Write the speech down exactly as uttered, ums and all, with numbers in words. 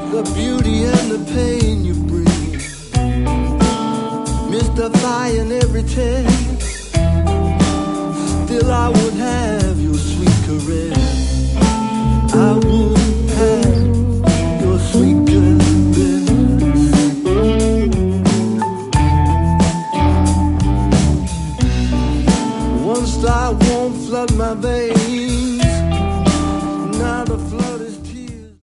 the beauty and the pain you bring, mystifying every test. Still I would have your sweet caress. I would have your sweet caress. One star won't flood my veins,